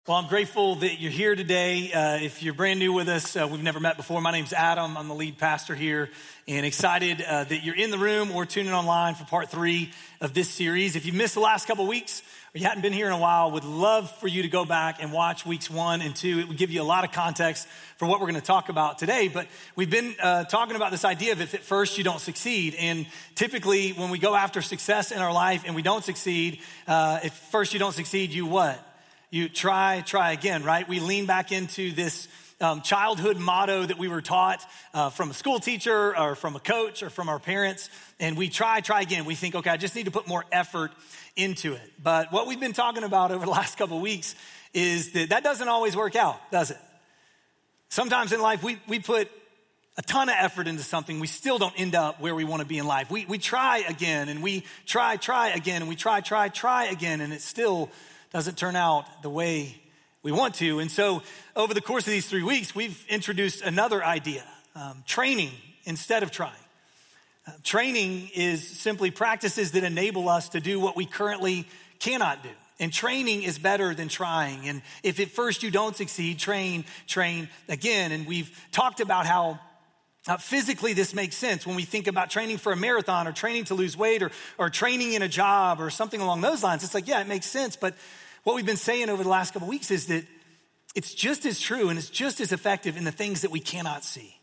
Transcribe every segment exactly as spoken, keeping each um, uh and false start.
Well, I'm grateful that you're here today. Uh, if you're brand new with us, uh, we've never met before. My name's Adam. I'm the lead pastor here, and excited uh, that you're in the room or tuning online for part three of this series. If you missed the last couple weeks or you hadn't been here in a while, would love for you to go back and watch weeks one and two. It would give you a lot of context for what we're going to talk about today. But we've been uh, talking about this idea of if at first you don't succeed. And typically when we go after success in our life and we don't succeed, uh, if first you don't succeed, you what? You try, try again, right? We lean back into this um, childhood motto that we were taught uh, from a school teacher or from a coach or from our parents. And we try, try again. We think, okay, I just need to put more effort into it. But what we've been talking about over the last couple of weeks is that that doesn't always work out, does it? Sometimes in life, we, we put a ton of effort into something. We still don't end up where we want to be in life. We, we try again and we try, try again and we try, try, try again. And it still doesn't turn out the way we want to. And so over the course of these three weeks, we've introduced another idea, um, training instead of trying. Uh, training is simply practices that enable us to do what we currently cannot do. And training is better than trying. And if at first you don't succeed, train, train again. And we've talked about how Uh, physically, this makes sense when we think about training for a marathon or training to lose weight or, or training in a job or something along those lines. It's like, yeah, it makes sense. But what we've been saying over the last couple of weeks is that it's just as true and it's just as effective in the things that we cannot see.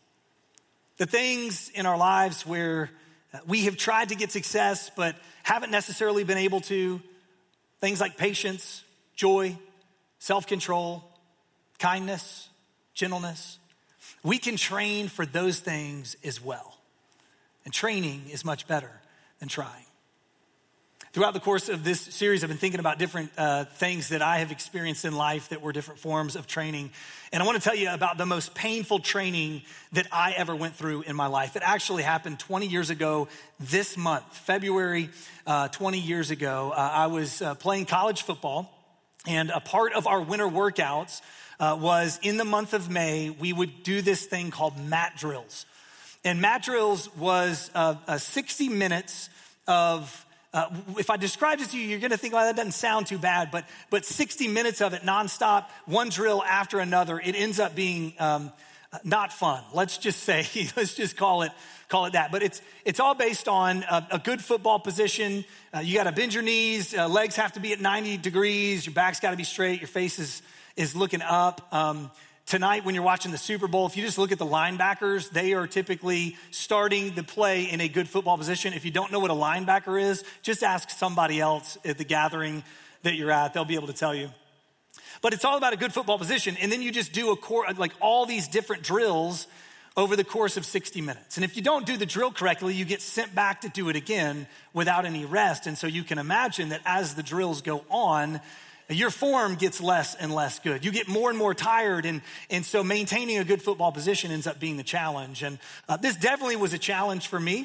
The things in our lives where we have tried to get success but haven't necessarily been able to. Things like patience, joy, self-control, kindness, gentleness. We can train for those things as well. And training is much better than trying. Throughout the course of this series, I've been thinking about different uh, things that I have experienced in life that were different forms of training. And I want to tell you about the most painful training that I ever went through in my life. It actually happened twenty years ago this month, February uh, twenty years ago. Uh, I was uh, playing college football, and a part of our winter workouts Uh, was in the month of May, we would do this thing called mat drills. And mat drills was uh, uh, sixty minutes of, uh, if I describe it to you, you're gonna think, well, that doesn't sound too bad, but but sixty minutes of it nonstop, one drill after another. It ends up being um, not fun. Let's just say, let's just call it call it that. But it's it's all based on a, a good football position. Uh, you gotta bend your knees, uh, legs have to be at ninety degrees, your back's gotta be straight, your face is is looking up. Um, tonight when you're watching the Super Bowl, if you just look at the linebackers, they are typically starting the play in a good football position. If you don't know what a linebacker is, just ask somebody else at the gathering that you're at. They'll be able to tell you. But it's all about a good football position. And then you just do a core, like all these different drills over the course of sixty minutes. And if you don't do the drill correctly, you get sent back to do it again without any rest. And so you can imagine that as the drills go on, your form gets less and less good. You get more and more tired, and, and so maintaining a good football position ends up being the challenge. And uh, this definitely was a challenge for me.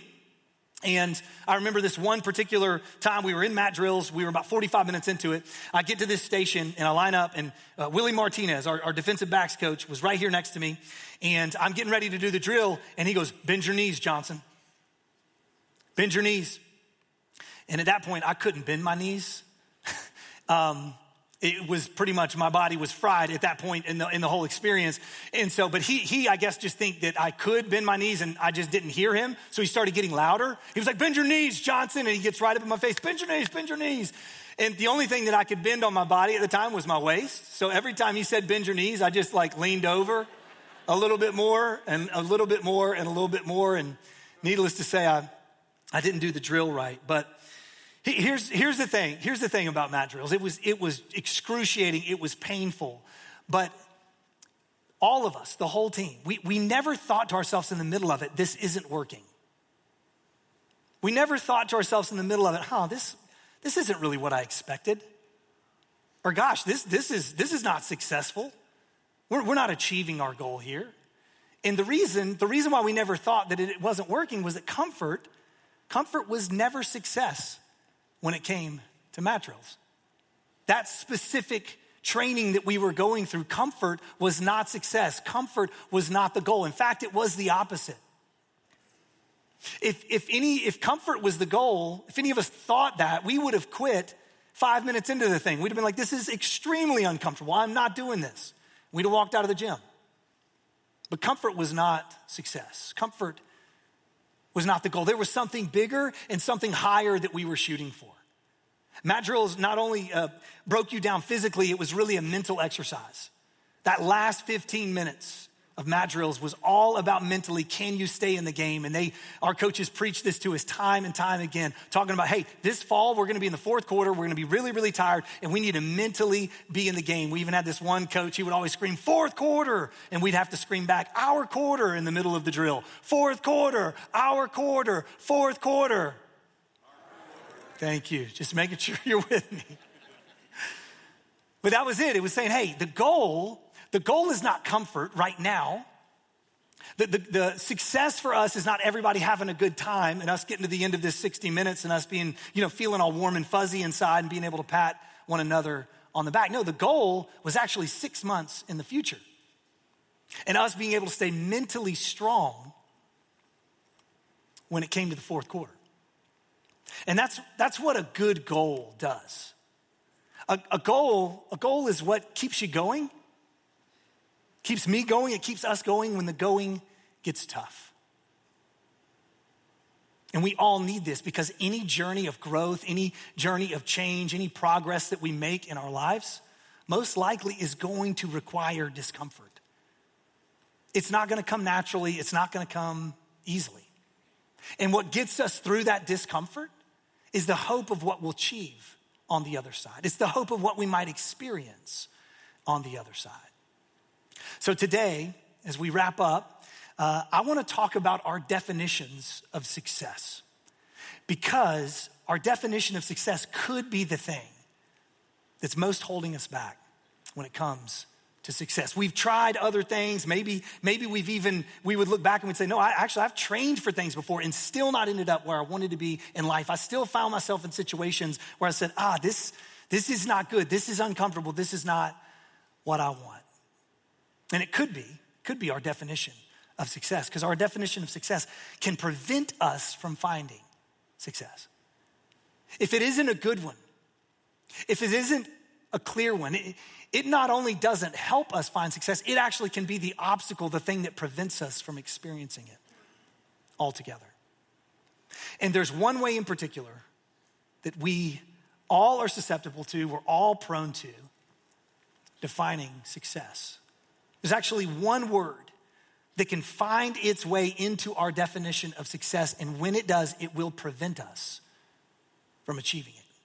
And I remember this one particular time we were in mat drills. We were about forty-five minutes into it. I get to this station, and I line up, and uh, Willie Martinez, our, our defensive backs coach, was right here next to me. And I'm getting ready to do the drill, and he goes, "Bend your knees, Johnson. Bend your knees." And at that point, I couldn't bend my knees. um, It was pretty much, my body was fried at that point in the in the whole experience. And so, but he, he I guess, just think that I could bend my knees and I just didn't hear him. So he started getting louder. He was like, "Bend your knees, Johnson." And he gets right up in my face, "Bend your knees, bend your knees." And the only thing that I could bend on my body at the time was my waist. So every time he said, "Bend your knees," I just like leaned over a little bit more and a little bit more and a little bit more. And needless to say, I, I didn't do the drill right. But Here's, here's the thing. Here's the thing about mat drills. It was, it was excruciating. It was painful. But all of us, the whole team, we, we never thought to ourselves in the middle of it, this isn't working. We never thought to ourselves in the middle of it, huh, this, this isn't really what I expected. Or gosh, this, this, is, this is not successful. We're, we're not achieving our goal here. And the reason, the reason why we never thought that it wasn't working was that comfort, comfort was never success when it came to mat drills. That specific training that we were going through, comfort was not success. Comfort was not the goal. In fact, it was the opposite. If, if any, if comfort was the goal, if any of us thought that, we would have quit Five minutes into the thing, we'd have been like, this is extremely uncomfortable. I'm not doing this. We'd have walked out of the gym. But comfort was not success. Comfort was not the goal. There was something bigger and something higher that we were shooting for. Mat drills not only uh, broke you down physically, it was really a mental exercise. That last fifteen minutes of mat drills was all about mentally, can you stay in the game? And they, our coaches preach this to us time and time again, talking about, hey, this fall, we're gonna be in the fourth quarter, we're gonna be really, really tired, and we need to mentally be in the game. We even had this one coach, he would always scream, fourth quarter, and we'd have to scream back, our quarter in the middle of the drill. Fourth quarter, our quarter, fourth quarter. Thank you, just making sure you're with me. But that was it, it was saying, hey, the goal The goal is not comfort right now. The, the, the success for us is not everybody having a good time and us getting to the end of this sixty minutes and us being, you know, feeling all warm and fuzzy inside and being able to pat one another on the back. No, the goal was actually six months in the future. And us being able to stay mentally strong when it came to the fourth quarter. And that's, that's what a good goal does. A, a goal, a goal is what keeps you going. Keeps me going, it keeps us going when the going gets tough. And we all need this because any journey of growth, any journey of change, any progress that we make in our lives, most likely is going to require discomfort. It's not gonna come naturally, it's not gonna come easily. And what gets us through that discomfort is the hope of what we'll achieve on the other side. It's the hope of what we might experience on the other side. So today, as we wrap up, uh, I want to talk about our definitions of success, because our definition of success could be the thing that's most holding us back when it comes to success. We've tried other things. Maybe, maybe we've even, we would look back and we'd say, no, I actually, I've trained for things before and still not ended up where I wanted to be in life. I still found myself in situations where I said, ah, this, this is not good. This is uncomfortable. This is not what I want. And it could be, could be our definition of success, because our definition of success can prevent us from finding success. If it isn't a good one, if it isn't a clear one, it, it not only doesn't help us find success, it actually can be the obstacle, the thing that prevents us from experiencing it altogether. And there's one way in particular that we all are susceptible to, we're all prone to defining success. There's actually one word that can find its way into our definition of success, and when it does, it will prevent us from achieving it.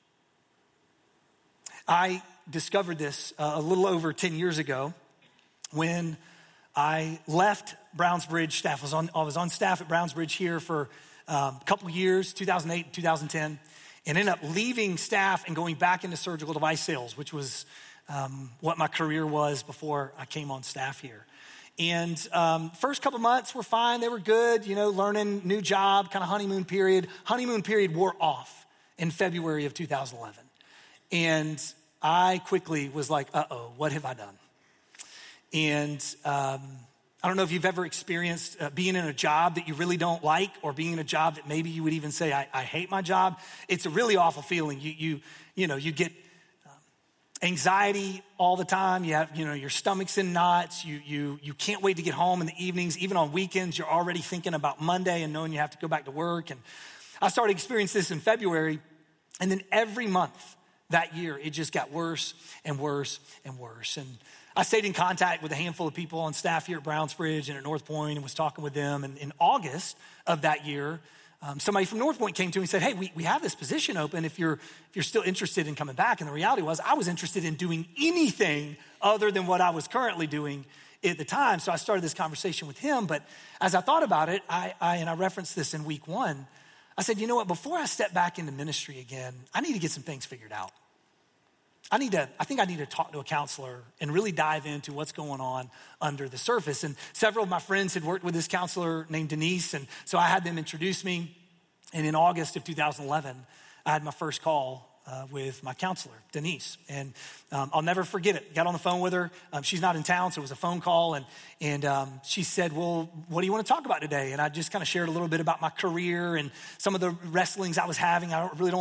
I discovered this uh, a little over ten years ago when I left Brownsbridge staff. I was on, I was on staff at Brownsbridge here for um, a couple years, two thousand eight, two thousand ten, and ended up leaving staff and going back into surgical device sales, which was Um, what my career was before I came on staff here. And um, first couple months were fine. They were good, you know, learning, new job, kind of honeymoon period. Honeymoon period wore off in February of two thousand eleven. And I quickly was like, uh-oh, what have I done? And um, I don't know if you've ever experienced uh, being in a job that you really don't like, or being in a job that maybe you would even say, I, I hate my job. It's a really awful feeling. You, you, you know, you get anxiety all the time. You have, you know, your stomach's in knots. You, you, you can't wait to get home in the evenings. Even on weekends, you're already thinking about Monday and knowing you have to go back to work. And I started experiencing this in February. And then every month that year, it just got worse and worse and worse. And I stayed in contact with a handful of people on staff here at Brownsbridge and at North Point and was talking with them. And in August of that year, Um, somebody from North Point came to me and said, hey, we, we have this position open if you're, if you're still interested in coming back. And the reality was I was interested in doing anything other than what I was currently doing at the time. So I started this conversation with him. But as I thought about it, I, I and I referenced this in week one, I said, you know what, before I step back into ministry again, I need to get some things figured out. I need to, I think I need to talk to a counselor and really dive into what's going on under the surface. And several of my friends had worked with this counselor named Denise. And so I had them introduce me. And in August of two thousand eleven, I had my first call uh, with my counselor, Denise. And um, I'll never forget it. Got on the phone with her. Um, she's not in town, so it was a phone call. And, and um, she said, well, what do you want to talk about today? And I just kind of shared a little bit about my career and some of the wrestlings I was having. I don't really don't,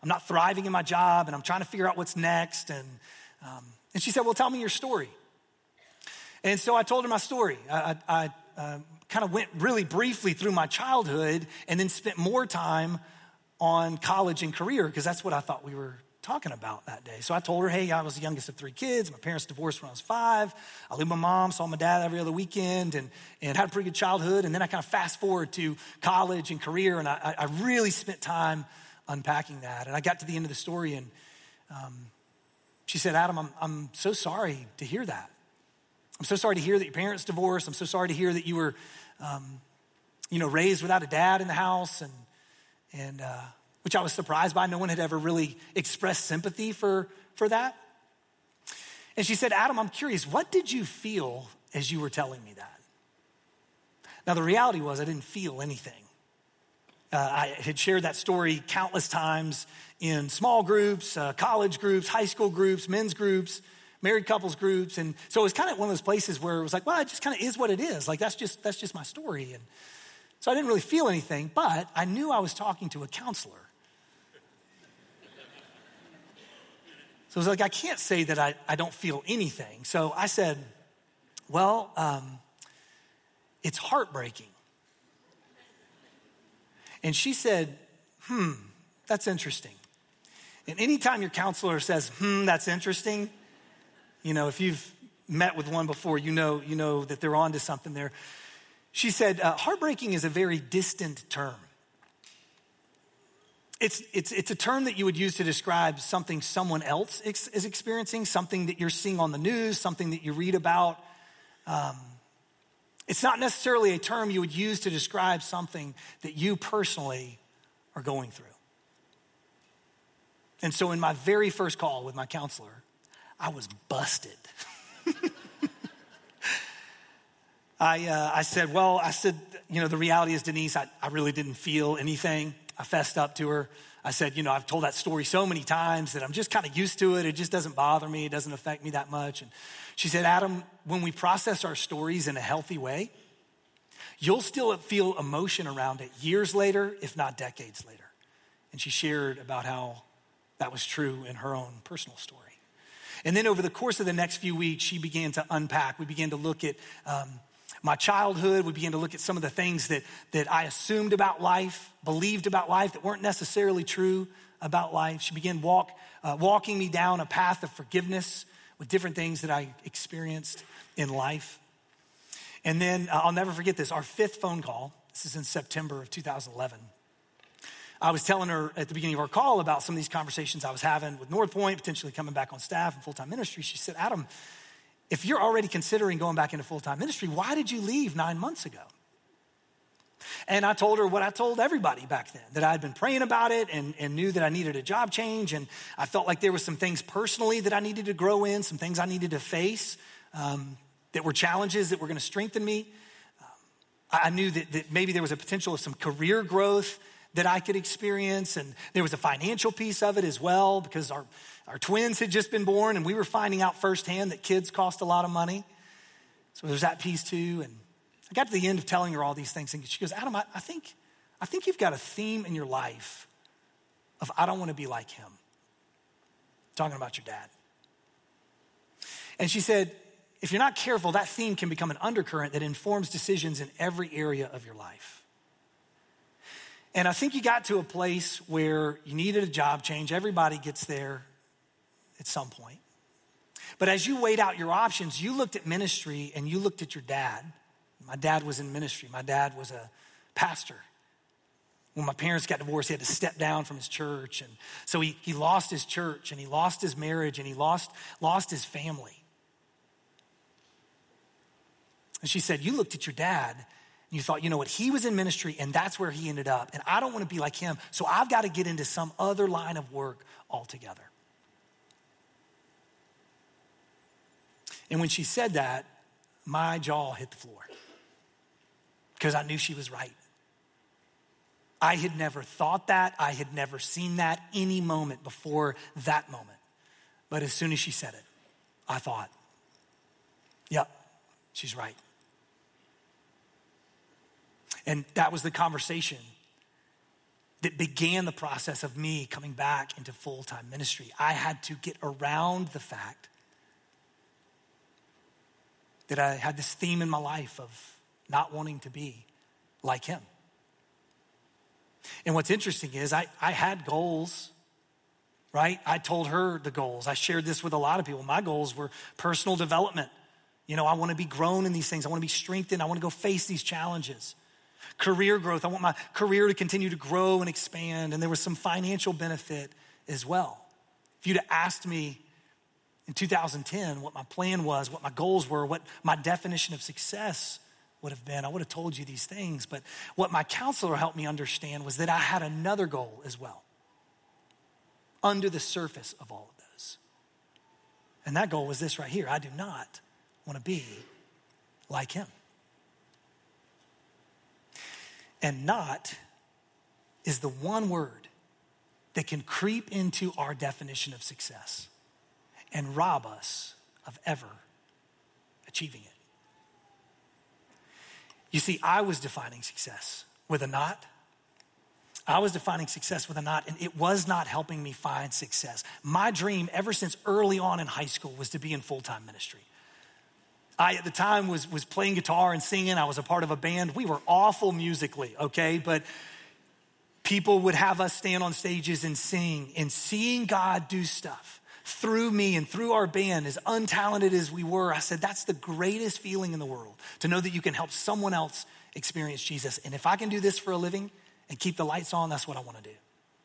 I'm not thriving in my job, and I'm trying to figure out what's next. And, um, and she said, well, tell me your story. And so I told her my story. I, I, I uh, kind of went really briefly through my childhood and then spent more time on college and career because that's what I thought we were talking about that day. So I told her, hey, I was the youngest of three kids. My parents divorced when I was five. I lived with my mom, saw my dad every other weekend, and, and had a pretty good childhood. And then I kind of fast forward to college and career, and I, I really spent time unpacking that. And I got to the end of the story, and um, she said, Adam, I'm, I'm so sorry to hear that. I'm so sorry to hear that your parents divorced. I'm so sorry to hear that you were, um, you know, raised without a dad in the house, and and uh, which I was surprised by. No one had ever really expressed sympathy for, for that. And she said, Adam, I'm curious, what did you feel as you were telling me that? Now, the reality was I didn't feel anything. Uh, I had shared that story countless times in small groups, uh, college groups, high school groups, men's groups, married couples groups. And so it was kind of one of those places where it was like, well, it just kind of is what it is. Like, that's just, that's just my story. And so I didn't really feel anything, but I knew I was talking to a counselor. So it was like, I can't say that I, I don't feel anything. So I said, well, um, it's heartbreaking. And she said, hmm, that's interesting. And anytime your counselor says, hmm, that's interesting, you know, if you've met with one before, you know, you know that they're onto something there. She said, uh, heartbreaking is a very distant term. It's, it's, it's a term that you would use to describe something someone else ex- is experiencing, something that you're seeing on the news, something that you read about. Um, it's not necessarily a term you would use to describe something that you personally are going through. And so in my very first call with my counselor, I was busted. I, uh, I said, well, I said, you know, the reality is, Denise, I, I really didn't feel anything. I fessed up to her. I said, you know, I've told that story so many times that I'm just kind of used to it. It just doesn't bother me. It doesn't affect me that much. And she said, Adam, when we process our stories in a healthy way, you'll still feel emotion around it years later, if not decades later. And she shared about how that was true in her own personal story. And then over the course of the next few weeks, she began to unpack. We began to look at um, my childhood. We began to look at some of the things that, that I assumed about life, believed about life that weren't necessarily true about life. She began walk, uh, walking me down a path of forgiveness with different things that I experienced in life. And then uh, I'll never forget this, our fifth phone call, this is in September of two thousand eleven. I was telling her at the beginning of our call about some of these conversations I was having with North Point, potentially coming back on staff and full-time ministry. She said, Adam, if you're already considering going back into full-time ministry, why did you leave nine months ago? And I told her what I told everybody back then, that I had been praying about it and, and knew that I needed a job change. And I felt like there were some things personally that I needed to grow in, some things I needed to face um, that were challenges that were going to strengthen me. Um, I knew that, that maybe there was a potential of some career growth that I could experience. And there was a financial piece of it as well, because our, our twins had just been born and we were finding out firsthand that kids cost a lot of money. So there's that piece too. And I got to the end of telling her all these things and she goes, Adam, I, I think, I think you've got a theme in your life of, I don't want to be like him. Talking about your dad. And she said, if you're not careful, that theme can become an undercurrent that informs decisions in every area of your life. And I think you got to a place where you needed a job change. Everybody gets there at some point. But as you weighed out your options, you looked at ministry and you looked at your dad. My dad was in ministry. My dad was a pastor. When my parents got divorced, he had to step down from his church. And so he, he lost his church and he lost his marriage and he lost, lost his family. And she said, you looked at your dad and you thought, you know what, he was in ministry and that's where he ended up. And I don't want to be like him, so I've got to get into some other line of work altogether. And when she said that, my jaw hit the floor because I knew she was right. I had never thought that. I had never seen that any moment before that moment. But as soon as she said it, I thought, yep, she's right. And that was the conversation that began the process of me coming back into full-time ministry. I had to get around the fact that I had this theme in my life of not wanting to be like him. And what's interesting is I, I had goals, right? I told her the goals. I shared this with a lot of people. My goals were personal development. You know, I want to be grown in these things. I want to be strengthened. I want to go face these challenges. Career growth. I want my career to continue to grow and expand. And there was some financial benefit as well. If you'd have asked me in two thousand ten what my plan was, what my goals were, what my definition of success would have been, I would have told you these things. But what my counselor helped me understand was that I had another goal as well, under the surface of all of those. And that goal was this right here. I do not want to be like him. And not is the one word that can creep into our definition of success and rob us of ever achieving it. You see, I was defining success with a not. I was defining success with a not, and it was not helping me find success. My dream ever since early on in high school was to be in full-time ministry. I, at the time, was, was playing guitar and singing. I was a part of a band. We were awful musically, okay? But people would have us stand on stages and sing, and seeing God do stuff through me and through our band, as untalented as we were, I said, that's the greatest feeling in the world, to know that you can help someone else experience Jesus. And if I can do this for a living and keep the lights on, that's what I want to do.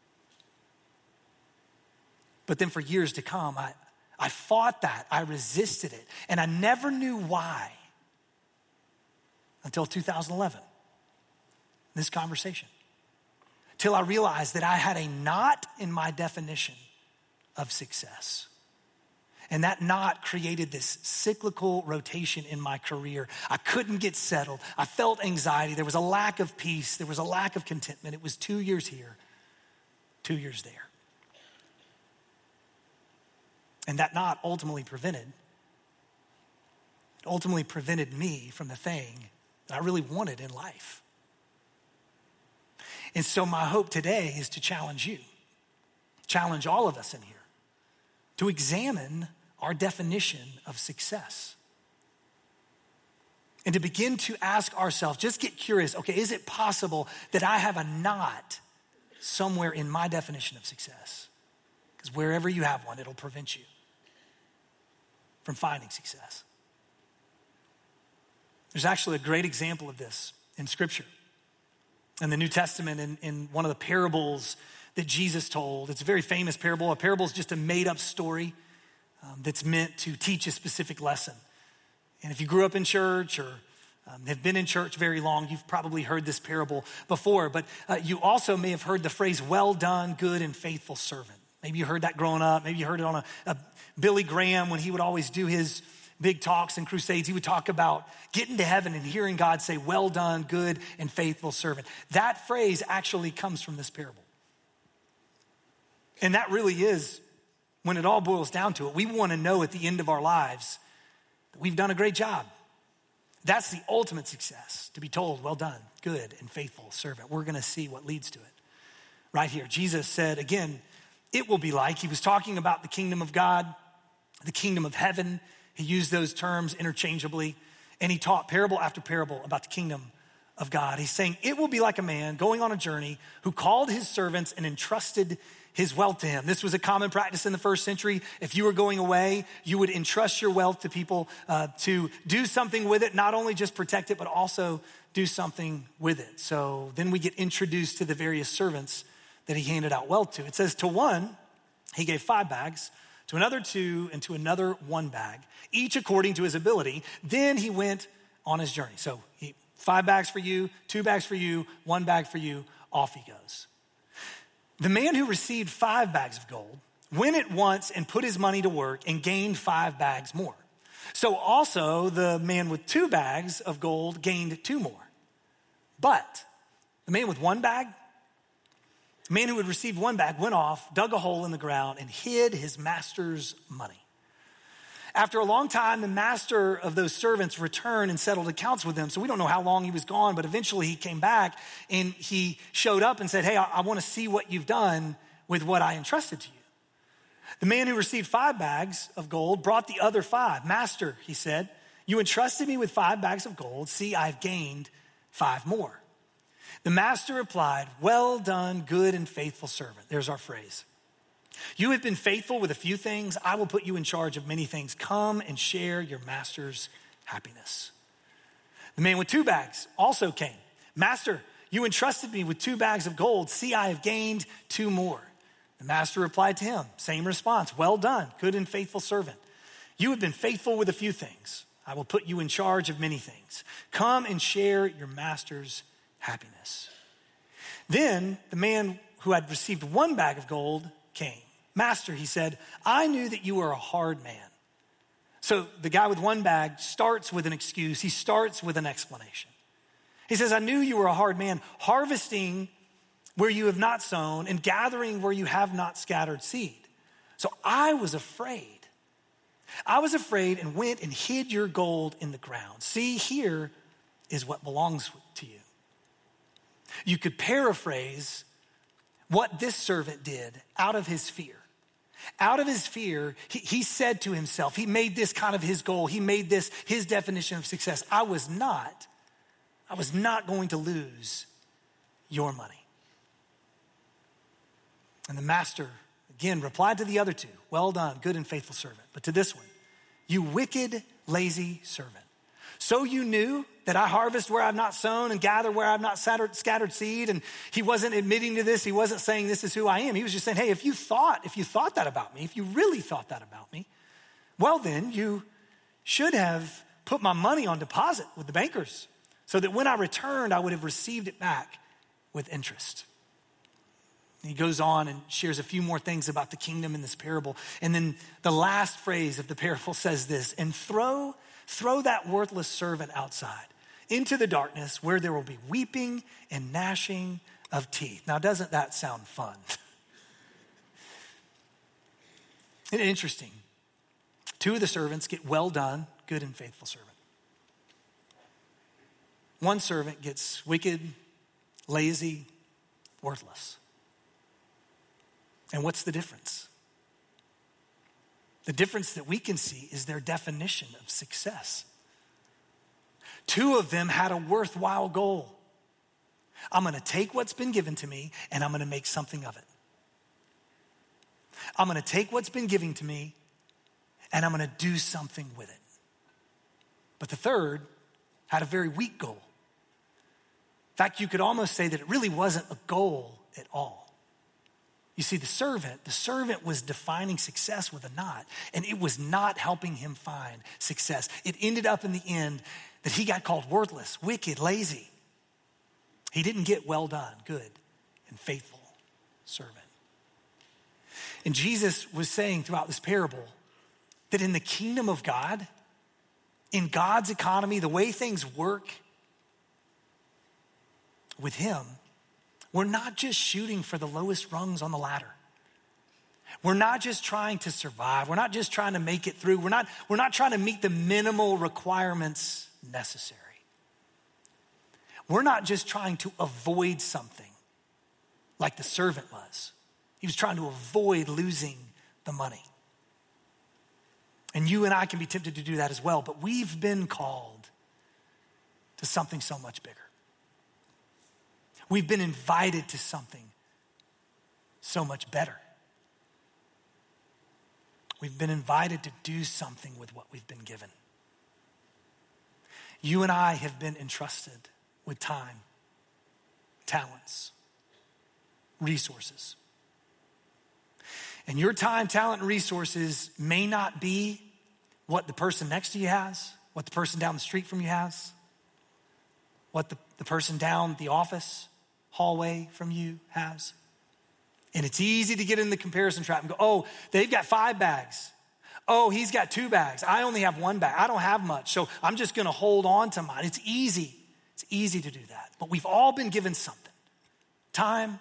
But then for years to come, I, I fought that. I resisted it. And I never knew why until two thousand eleven, this conversation. Till I realized that I had a knot in my definition of success. And that knot created this cyclical rotation in my career. I couldn't get settled. I felt anxiety. There was a lack of peace. There was a lack of contentment. It was two years here, two years there. And that knot ultimately prevented, it ultimately prevented me from the thing that I really wanted in life. And so my hope today is to challenge you, challenge all of us in here, to examine our definition of success. And to begin to ask ourselves, just get curious, okay, is it possible that I have a knot somewhere in my definition of success? Because wherever you have one, it'll prevent you from finding success. There's actually a great example of this in Scripture. In the New Testament, in, in one of the parables that Jesus told. It's a very famous parable. A parable is just a made-up story um, that's meant to teach a specific lesson. And if you grew up in church or um, have been in church very long, you've probably heard this parable before. But uh, you also may have heard the phrase, well done, good and faithful servant. Maybe you heard that growing up. Maybe you heard it on a, a Billy Graham when he would always do his big talks and crusades. He would talk about getting to heaven and hearing God say, well done, good and faithful servant. That phrase actually comes from this parable. And that really is, when it all boils down to it, we want to know at the end of our lives that we've done a great job. That's the ultimate success, to be told, well done, good and faithful servant. We're going to see what leads to it right here. Jesus said, again, it will be like, he was talking about the kingdom of God, the kingdom of heaven. He used those terms interchangeably, and he taught parable after parable about the kingdom of God. He's saying, it will be like a man going on a journey who called his servants and entrusted his wealth to him. This was a common practice in the first century. If you were going away, you would entrust your wealth to people uh, to do something with it, not only just protect it, but also do something with it. So then we get introduced to the various servants that he handed out wealth to. It says, to one, he gave five bags, to another two, and to another one bag, each according to his ability. Then he went on his journey. So he, five bags for you, two bags for you, one bag for you, off he goes. The man who received five bags of gold went at once and put his money to work and gained five bags more. So also the man with two bags of gold gained two more. But the man with one bag, the man who had received one bag went off, dug a hole in the ground, and hid his master's money. After a long time, the master of those servants returned and settled accounts with them. So we don't know how long he was gone, but eventually he came back and he showed up and said, hey, I, I want to see what you've done with what I entrusted to you. The man who received five bags of gold brought the other five. Master, he said, you entrusted me with five bags of gold. See, I've gained five more. The master replied, well done, good and faithful servant. There's our phrase. You have been faithful with a few things. I will put you in charge of many things. Come and share your master's happiness. The man with two bags also came. Master, you entrusted me with two bags of gold. See, I have gained two more. The master replied to him, same response. Well done, good and faithful servant. You have been faithful with a few things. I will put you in charge of many things. Come and share your master's happiness. Then the man who had received one bag of gold came. Master, he said, I knew that you were a hard man. So the guy with one bag starts with an excuse. He starts with an explanation. He says, I knew you were a hard man, harvesting where you have not sown and gathering where you have not scattered seed. So I was afraid. I was afraid and went and hid your gold in the ground. See, here is what belongs to you. You could paraphrase what this servant did out of his fear. Out of his fear, he, he said to himself, he made this kind of his goal. He made this his definition of success. I was not, I was not going to lose your money. And the master, again, replied to the other two, well done, good and faithful servant. But to this one, you wicked, lazy servant. So you knew that I harvest where I've not sown and gather where I've not scattered seed. And he wasn't admitting to this. He wasn't saying this is who I am. He was just saying, hey, if you thought, if you thought that about me, if you really thought that about me, well then you should have put my money on deposit with the bankers so that when I returned, I would have received it back with interest. He goes on and shares a few more things about the kingdom in this parable. And then the last phrase of the parable says this, and throw, throw that worthless servant outside into the darkness where there will be weeping and gnashing of teeth. Now, doesn't that sound fun? Isn't it interesting? Two of the servants get well done, good and faithful servant. One servant gets wicked, lazy, worthless. And what's the difference? The difference that we can see is their definition of success. Two of them had a worthwhile goal. I'm going to take what's been given to me and I'm going to make something of it. I'm going to take what's been given to me and I'm going to do something with it. But the third had a very weak goal. In fact, you could almost say that it really wasn't a goal at all. You see, the servant, the servant was defining success with a knot, and it was not helping him find success. It ended up in the end that he got called worthless, wicked, lazy. He didn't get well done, good, and faithful servant. And Jesus was saying throughout this parable that in the kingdom of God, in God's economy, the way things work with him, we're not just shooting for the lowest rungs on the ladder. We're not just trying to survive. We're not just trying to make it through. We're not, we're not trying to meet the minimal requirements necessary. We're not just trying to avoid something like the servant was. He was trying to avoid losing the money. And you and I can be tempted to do that as well, but we've been called to something so much bigger. We've been invited to something so much better. We've been invited to do something with what we've been given. You and I have been entrusted with time, talents, resources. And your time, talent, and resources may not be what the person next to you has, what the person down the street from you has, what the, the person down the office hallway from you has. And it's easy to get in the comparison trap and go, oh, they've got five bags. Oh, he's got two bags. I only have one bag. I don't have much, so I'm just gonna hold on to mine. It's easy. It's easy to do that. But we've all been given something. Time,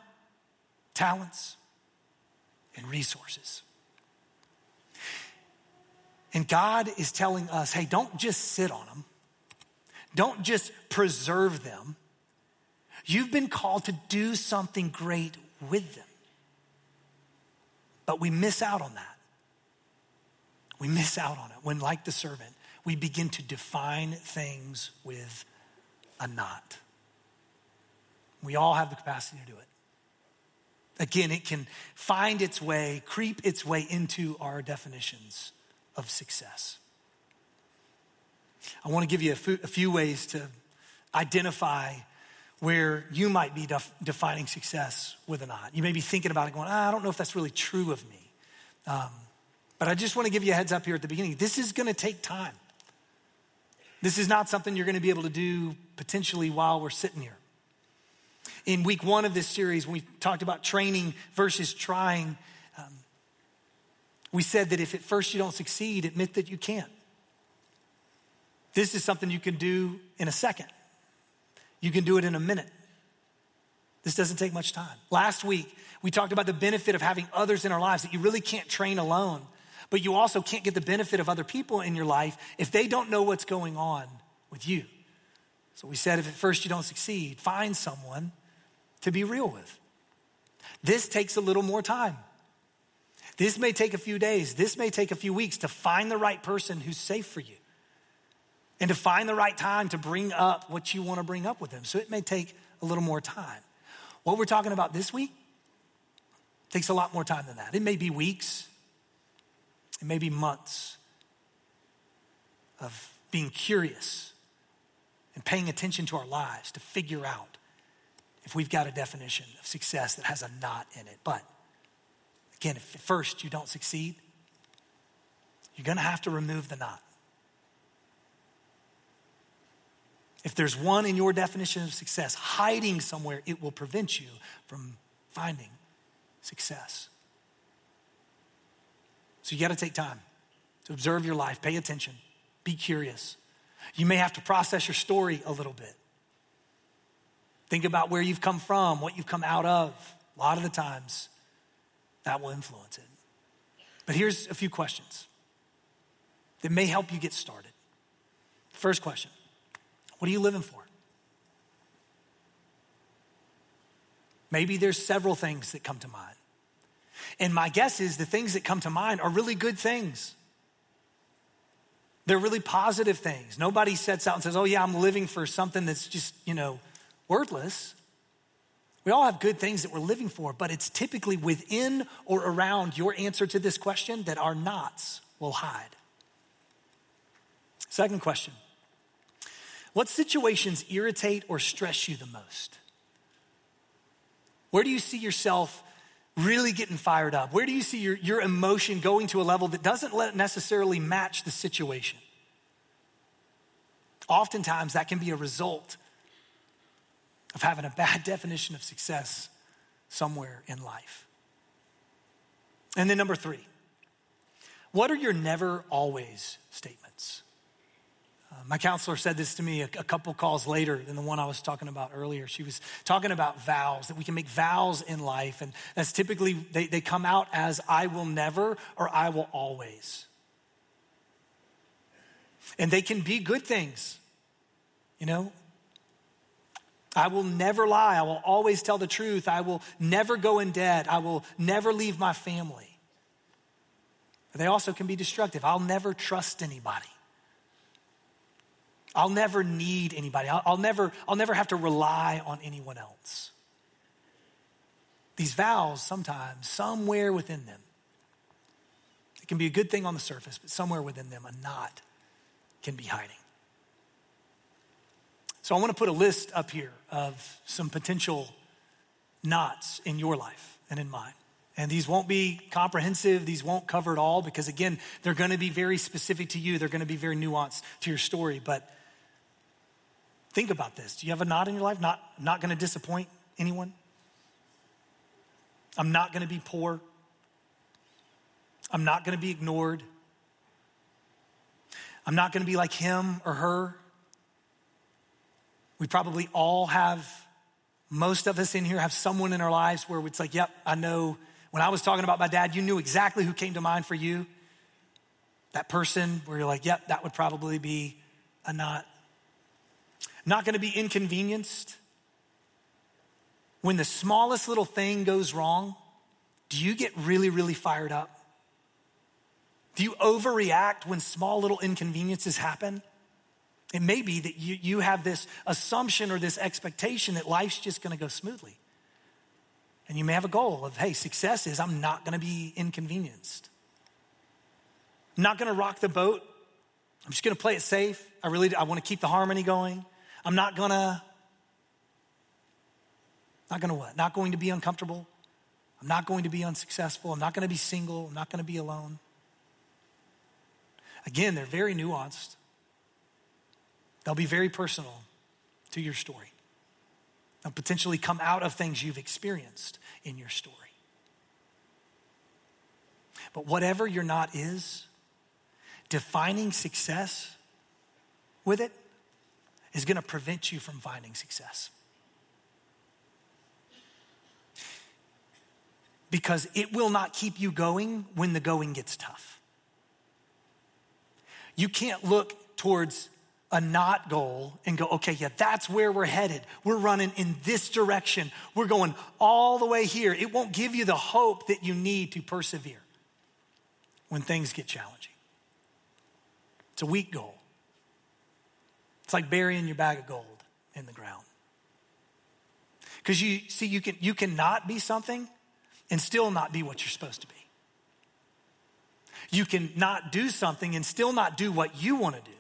talents, and resources. And God is telling us, hey, don't just sit on them. Don't just preserve them. You've been called to do something great with them. But we miss out on that. We miss out on it when, like the servant, we begin to define things with a knot. We all have the capacity to do it. Again, it can find its way, creep its way into our definitions of success. I want to give you a few, a few ways to identify where you might be def- defining success with a knot. You may be thinking about it going, ah, I don't know if that's really true of me. Um, but I just want to give you a heads up here at the beginning. This is going to take time. This is not something you're going to be able to do potentially while we're sitting here. In week one of this series, when we talked about training versus trying, um, we said that if at first you don't succeed, admit that you can't. This is something you can do in a second. You can do it in a minute. This doesn't take much time. Last week, we talked about the benefit of having others in our lives, that you really can't train alone, but you also can't get the benefit of other people in your life if they don't know what's going on with you. So we said if at first you don't succeed, find someone to be real with. This takes a little more time. This may take a few days. This may take a few weeks to find the right person who's safe for you and to find the right time to bring up what you want to bring up with them. So it may take a little more time. What we're talking about this week takes a lot more time than that. It may be weeks. It may be months of being curious and paying attention to our lives to figure out if we've got a definition of success that has a knot in it. But again, if at first you don't succeed, you're gonna have to remove the knot. If there's one in your definition of success hiding somewhere, it will prevent you from finding success. So you gotta take time to observe your life, pay attention, be curious. You may have to process your story a little bit. Think about where you've come from, what you've come out of. A lot of the times, that will influence it. But here's a few questions that may help you get started. First question, what are you living for? Maybe there's several things that come to mind. And my guess is the things that come to mind are really good things. They're really positive things. Nobody sets out and says, oh yeah, I'm living for something that's just, you know, worthless. We all have good things that we're living for, but it's typically within or around your answer to this question that our knots will hide. Second question, what situations irritate or stress you the most? Where do you see yourself really getting fired up? Where do you see your, your emotion going to a level that doesn't let necessarily match the situation? Oftentimes that can be a result of having a bad definition of success somewhere in life. And then number three, what are your never always statements? Uh, my counselor said this to me a, a couple calls later than the one I was talking about earlier. She was talking about vows, that we can make vows in life, and that's typically, they, they come out as I will never or I will always. And they can be good things, you know? I will never lie. I will always tell the truth. I will never go in debt. I will never leave my family. But they also can be destructive. I'll never trust anybody. I'll never need anybody. I'll, I'll never, I'll never have to rely on anyone else. These vows, sometimes, somewhere within them, it can be a good thing on the surface, but somewhere within them, a knot can be hiding. So I want to put a list up here of some potential knots in your life and in mine. And these won't be comprehensive. These won't cover it all because, again, they're going to be very specific to you. They're going to be very nuanced to your story. But think about this. Do you have a knot in your life? Not, I'm not going to disappoint anyone. I'm not going to be poor. I'm not going to be ignored. I'm not going to be like him or her. We probably all have, most of us in here have someone in our lives where it's like, yep, I know when I was talking about my dad, you knew exactly who came to mind for you. That person where you're like, yep, that would probably be a not. Not gonna be inconvenienced. When the smallest little thing goes wrong, do you get really, really fired up? Do you overreact when small little inconveniences happen? It may be that you, you have this assumption or this expectation that life's just gonna go smoothly. And you may have a goal of, hey, success is I'm not gonna be inconvenienced. I'm not gonna rock the boat. I'm just gonna play it safe. I really, I wanna keep the harmony going. I'm not gonna, not gonna what? Not going to be uncomfortable. I'm not going to be unsuccessful. I'm not gonna be single. I'm not gonna be alone. Again, they're very nuanced. They'll be very personal to your story. They'll potentially come out of things you've experienced in your story. But whatever your not is, defining success with it is gonna prevent you from finding success. Because it will not keep you going when the going gets tough. You can't look towards a not goal and go, okay, yeah, that's where we're headed. We're running in this direction. We're going all the way here. It won't give you the hope that you need to persevere when things get challenging. It's a weak goal. It's like burying your bag of gold in the ground. Because you see, you can you cannot be something and still not be what you're supposed to be. You can not do something and still not do what you want to do.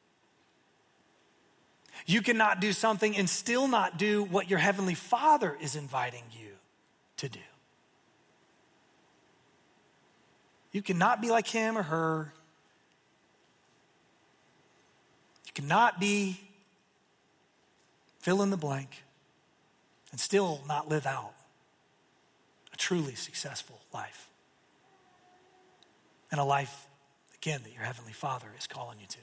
You cannot do something and still not do what your Heavenly Father is inviting you to do. You cannot be like him or her. You cannot be fill in the blank and still not live out a truly successful life. And a life, again, that your Heavenly Father is calling you to.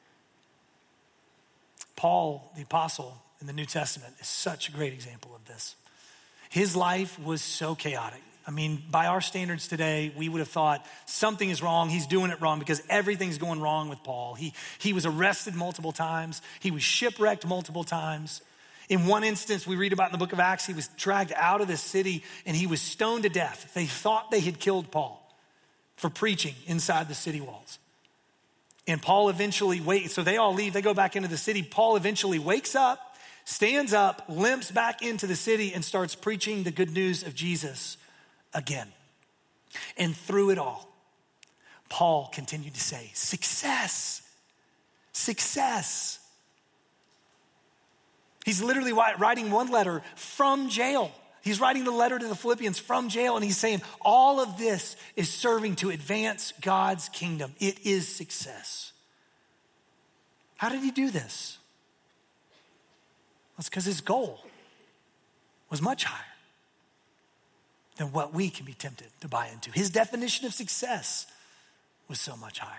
Paul, the apostle in the New Testament, is such a great example of this. His life was so chaotic. I mean, by our standards today, we would have thought something is wrong. He's doing it wrong because everything's going wrong with Paul. He, he was arrested multiple times. He was shipwrecked multiple times. In one instance, we read about in the book of Acts, he was dragged out of the city and he was stoned to death. They thought they had killed Paul for preaching inside the city walls. And Paul eventually waits. So they all leave. They go back into the city. Paul eventually wakes up, stands up, limps back into the city and starts preaching the good news of Jesus again. And through it all, Paul continued to say, success, success. He's literally writing one letter from jail. He's writing the letter to the Philippians from jail, and he's saying, all of this is serving to advance God's kingdom. It is success. How did he do this? Well, it's because his goal was much higher than what we can be tempted to buy into. His definition of success was so much higher.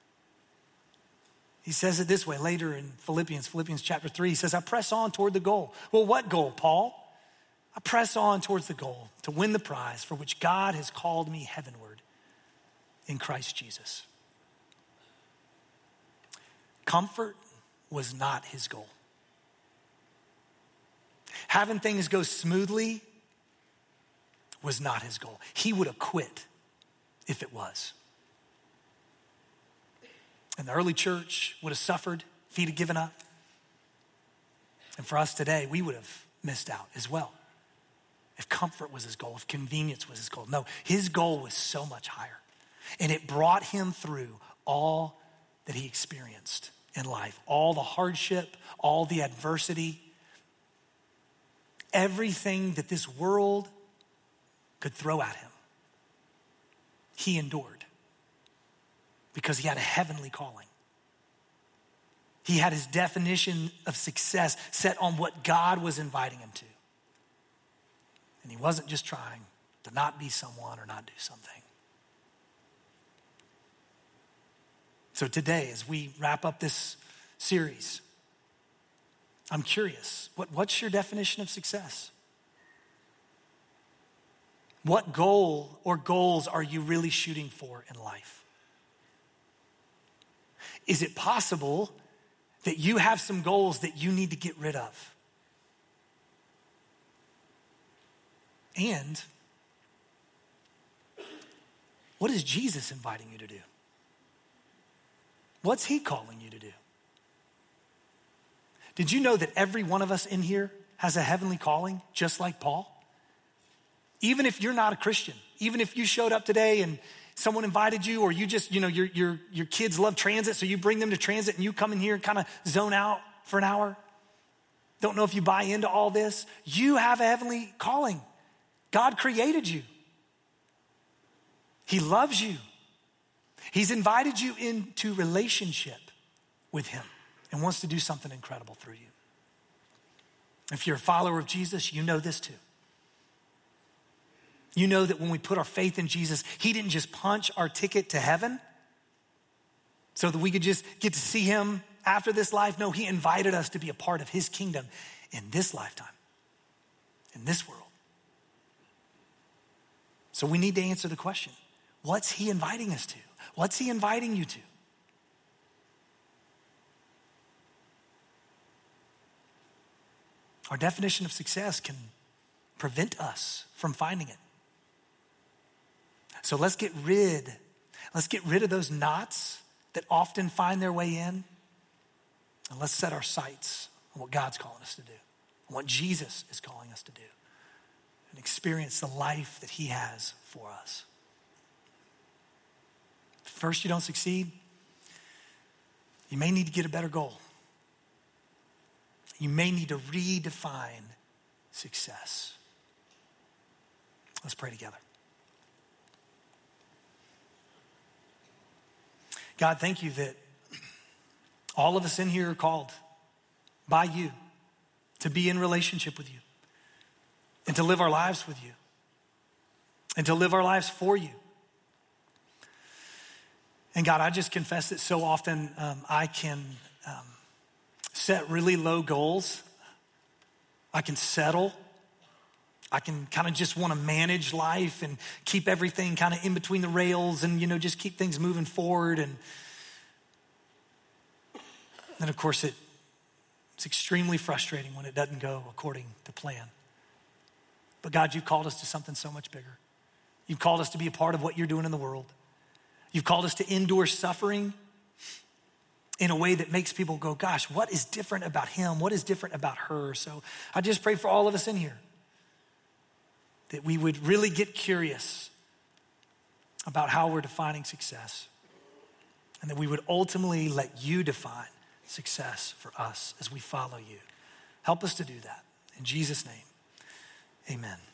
He says it this way later in Philippians, Philippians chapter three, he says, I press on toward the goal. Well, what goal, Paul? I press on towards the goal to win the prize for which God has called me heavenward in Christ Jesus. Comfort was not his goal. Having things go smoothly was not his goal. He would have quit if it was. And the early church would have suffered if he'd have given up. And for us today, we would have missed out as well. If comfort was his goal, if convenience was his goal. No, his goal was so much higher. And it brought him through all that he experienced in life. All the hardship, all the adversity, everything that this world could throw at him. He endured because he had a heavenly calling. He had his definition of success set on what God was inviting him to. And he wasn't just trying to not be someone or not do something. So today, as we wrap up this series, I'm curious, what, what's your definition of success? What goal or goals are you really shooting for in life? is it possible that you have some goals that you need to get rid of? And what is Jesus inviting you to do? What's he calling you to do? Did you know that every one of us in here has a heavenly calling, just like Paul? Even if you're not a Christian, even if you showed up today and someone invited you, or you just, you know, your, your, your kids love transit, so you bring them to transit and you come in here and kind of zone out for an hour. Don't know if you buy into all this. You have a heavenly calling. God created you. He loves you. He's invited you into relationship with him and wants to do something incredible through you. If you're a follower of Jesus, you know this too. You know that when we put our faith in Jesus, he didn't just punch our ticket to heaven so that we could just get to see him after this life. No, he invited us to be a part of his kingdom in this lifetime, in this world. So we need to answer the question, what's he inviting us to? What's he inviting you to? Our definition of success can prevent us from finding it. So let's get rid, let's get rid of those knots that often find their way in. And let's set our sights on what God's calling us to do, on what Jesus is calling us to do, and experience the life that he has for us. If first you don't succeed, you may need to get a better goal. You may need to redefine success. Let's pray together. God, thank you that all of us in here are called by you to be in relationship with you and to live our lives with you and to live our lives for you. And God, I just confess that so often um, I can um, set really low goals. I can settle. I can kind of just want to manage life and keep everything kind of in between the rails and, you know, just keep things moving forward. And then, of course, it, it's extremely frustrating when it doesn't go according to plan. But God, you've called us to something so much bigger. You've called us to be a part of what you're doing in the world. You've called us to endure suffering in a way that makes people go, gosh, what is different about him? What is different about her? So I just pray for all of us in here that we would really get curious about how we're defining success, and that we would ultimately let you define success for us as we follow you. Help us to do that. In Jesus' name, amen.